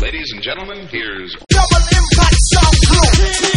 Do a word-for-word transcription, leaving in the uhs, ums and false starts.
Ladies and gentlemen, here's Double Impact Sound Crew.